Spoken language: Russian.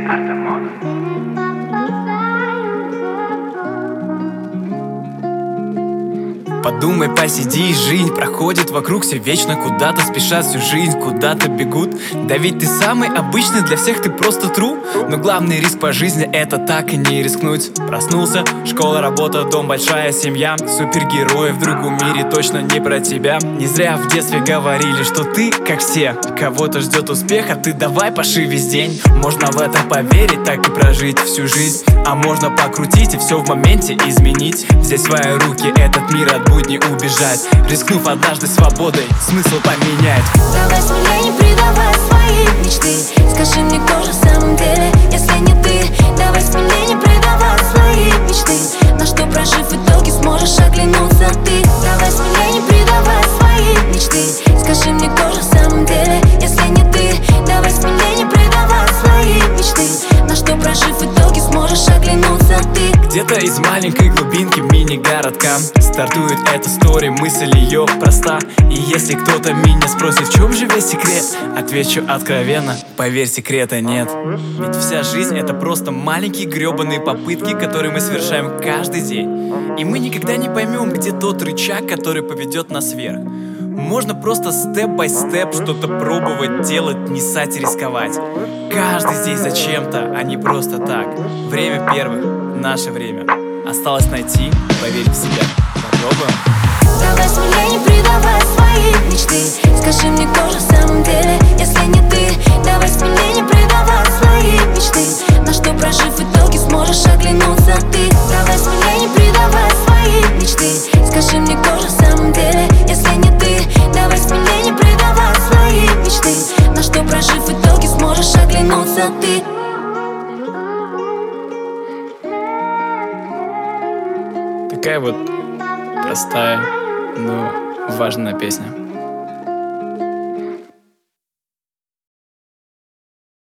Артемон. Подумай, посиди, жизнь проходит вокруг, все вечно куда-то спешат, всю жизнь куда-то бегут. Да ведь ты самый обычный, для всех ты просто true. Но главный риск по жизни — это так и не рискнуть. Проснулся, школа, работа, дом, большая семья. Супергерои в другом мире точно не про тебя. Не зря в детстве говорили, что ты, как все, кого-то ждет успех, а ты давай паши весь день. Можно в это поверить, так и прожить всю жизнь. А можно покрутить и все в моменте изменить. Взять в свои руки этот мир, от будней убежать, рискнув однажды свободой смысл поменять. Давай смелее, не предавай свои мечты. Скажи мне, кто же в самом деле, если не ты? Давай смелее, не предавай свои мечты. На что, прожив в итоге, сможешь оглянуться ты? Давай смелее, не предавай свои мечты. Скажи мне, кто же в самом деле, если не ты? Давай смелее, не предавай свои мечты. На что, прожив в итоге, сможешь оглянуться ты? Где-то из маленькой глубинки мини-городка стартует эта история, мысль ее проста. И если кто-то меня спросит, в чем же весь секрет, отвечу откровенно: поверь, секрета нет. Ведь вся жизнь — это просто маленькие гребаные попытки, которые мы совершаем каждый день. И мы никогда не поймем, где тот рычаг, который поведет нас вверх. Можно просто степ-бай-степ что-то пробовать, делать, не ссать и рисковать. Каждый здесь зачем-то, а не просто так. Время первых, наше время. Осталось найти, поверь в себя. Попробуем. Давай смелее, не предавай свои мечты. Скажи мне, кто же в самом деле, если не ты? Давай смелее, не предавай свои мечты. На что, прожив в итоге, сможешь оглянуться ты? Давай смелее, не предавай свои мечты. Скажи мне, кто же в самом деле, если не ты? Давай смелее, не предавай свои мечты. На что, прожив в итоге, сможешь оглянуться ты? Такая вот простая, но важная песня.